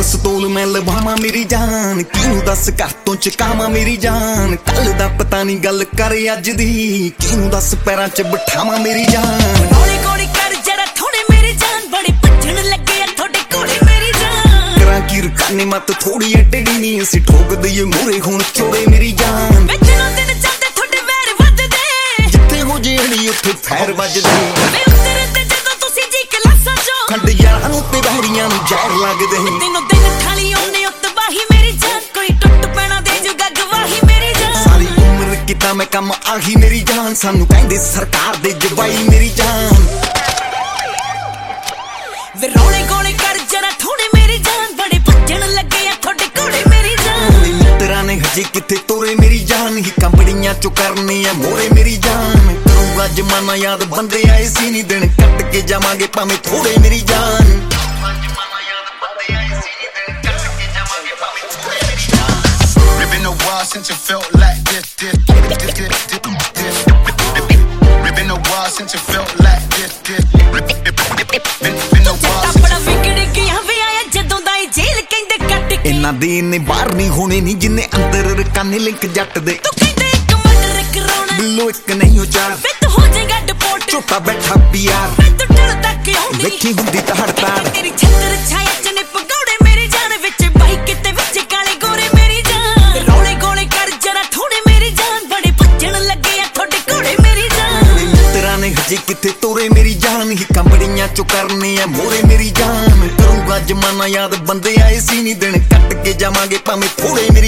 ਪਿਸਤੌਲ ਮੈਂ ਲਵਾਵਾਂ ਮੇਰੀ ਜਾਨ, ਕਿਹਨੂੰ ਦੱਸ ਘਰ ਤੋਂ ਚਕਾਵਾਂ ਮੇਰੀ ਜਾਨ। ਕੱਲ ਦਾ ਪਤਾ ਨਹੀਂ ਗੱਲ ਕਰ ਅੱਜ ਦੀ, ਕਿਹਨੂੰ ਦੱਸ ਪੈਰਾਂ 'ਚ ਬਿਠਾਵਾਂ ਮੇਰੀ ਜਾਨ। ਹੌਲੀ ਹੌਲੀ ਕਰ ਜਰਾ ਥੋੜੇ ਮੇਰੀ ਜਾਨ, ਬੜੇ ਭੱਜਣ ਲੱਗੇ ਆ ਤੁਹਾਡੇ ਕੋਲੇ ਮੇਰੀ ਜਾਨ। ਕਰਾਂ ਕੀ ਰਕਾਨੇ ਮਤ ਥੋੜੀ ਐ ਟੇੜੀ ਨੀ, ਅਸੀਂ ਠੋਕ ਦਈਏ ਮੂਹਰੇ ਹੁਣ ਚੋੜੇ ਮੇਰੀ ਜਾਨ। ਵੇ ਦਿਨੋਂ ਦਿਨ ਚੱਲਦੇ ਤੁਹਾਡੇ ਵੈਰ ਵੱਧਦੇ, ਜਿੱਥੇ ਹੋ ਜੇ ਅੜੀ ਉੱਥੇ ਫੈਰ ਵੱਜਦੇ। ਵੇ ਉਤਰਦੇ ਜਦੋਂ ਤੁਸੀਂ ਜੀ ਕਲਾਸਾਂ ਚੋਂ, ਖੰਡ ਯਾਰਾਂ ਨੂੰ ਤੇ ਬਹਿਰੀਆਂ ਨੂੰ ਜ਼ਹਿਰ ਲੱਗਦੇ। ਦਿਨੋਂ ਦਿਨ ਠਾਲੀ ਆਉਂਦੇ ਉੱਤ ਵਾਹੀ ਮੇਰੀ ਜਾਨ, ਕੋਈ ਟੁੱਟ ਪੈਣਾ ਦੇ ਜੂਗਾ ਗਵਾਹੀ ਮੇਰੀ ਜਾਨ। ਸਾਰੀ ਉਮਰ ਕੀਤਾ ਮੈਂ ਕੰਮ ਆਹੀ ਮੇਰੀ ਜਾਨ, ਸਾਨੂੰ ਕਹਿੰਦੇ ਸਰਕਾਰ ਦੇ ਜਵਾਈ ਮੇਰੀ ਜਾਨ। ਵੇ ਰੌਲੇ ਗੋਲੇ ਕਰ ਜਰਾ ਥੋੜੇ ਮੇਰੀ ਜਾਨ, ਬੜੇ ਭੱਜਣ ਲੱਗੇ ਆ ਤੁਹਾਡੇ ਕੋਲੇ ਮੇਰੀ ਜਾਨ। ਮਿੱਤਰਾਂ ਨੇ ਹਜੇ ਕਿੱਥੇ ਤੋਰੇ ਮੇਰੀ ਜਾਨ, ਹੀ ਕੰਬੜੀਆਂ ਚੋਂ ਕਰਨੇ ਆ ਮੋਰੇ ਮੇਰੀ ਜਾਨ। ਕਰੂੰਗਾ ਜਮਾਨਾ ਯਾਦ ਬੰਦੇ ਆਏ ਸੀ ਨੀ, ਦਿਨ ਕੱਟ ਕੇ ਜਾਵਾਂਗੇ ਭਾਵੇਂ ਥੋੜੇ ਮੇਰੀ ਜਾਨ। Been a while since it felt like this. Been a while since it felt like this. Been a while since ਬੜਾ ਵਿਗੜ ਗਿਆ ਵੇ ਆਇਆ ਜਦੋਂ ਦਾ ਇਹ ਜੇਲ੍ਹ ਕਹਿੰਦੇ ਕੱਟ ਕੇ। ਇਹਨਾਂ ਦੇ ਇੰਨੇ ਬਾਹਰ ਨਹੀਂ ਹੋਣੇ ਨੀ ਜਿੰਨੇ ਅੰਦਰ ਰਕਾਨੇ ਲਿੰਕ ਜੱਟ ਦੇ। ਤੂੰ ਕਹਿੰਦੇ ਇੱਕ ਮਰਡਰ ਕਰਾਉਣਾ, ਬਿੱਲੋ ਇੱਕ ਨਹੀਂ ਹੋ ਚਾਰ, ਵੇ ਤੂੰ ਹੋ ਜਾਏਗਾ ਡਿਪੋਰਟ। ਝੋਟਾ ਬੈਠਾ ਪਿਆਰ, ਵੇ ਤੂੰ ਢਲ ਤੱਕ ਆਉਂਦੀ, ਵੇਖੀ ਹੁੰਦੀ ਤਾਂ ਹੜਤਾੜ। ਤੇਰੀ ਛੱਤਰ ਛਾਇਆ ਚ ਨੇ ਪਗੌੜੇ ਮੇਰੀ ਜਾਨ, ਵਿੱਚ ਬਾਈਕ ਤੇ ਵਿੱਚ ਕਾਲੇ ਗੋਰੇ ਮੇਰੀ ਜਾਨ। ਰੌਲੇ ਗੋਲੇ ਕਰ ਜਰਾ ਥੋੜੇ ਮੇਰੀ ਜਾਨ, ਬੜੇ ਭੱਜਣ ਲੱਗੇ ਆ ਤੁਹਾਡੇ ਕੋਲੇ ਮੇਰੀ ਜਾਨ। ਮਿੱਤਰਾਂ ਨੇ ਹਜੇ ਕਿੱਥੇ ਤੋਰੇ ਮੇਰੀ ਜਾਨ, ਹੀ ਕੰਬੜੀਆਂ ਚੋਂ ਕਰਨੇ ਆ ਮੋਰੇ ਮੇਰੀ ਜਾਨ। ਕਰੂੰਗਾ ਜਮਾਨਾ ਯਾਦ ਬੰਦੇ ਆਏ ਸੀ ਨੀ, ਦਿਨ ਕੱਟ ਕੇ ਜਾਵਾਂਗੇ ਭਾਵੇਂ ਥੋੜੇ।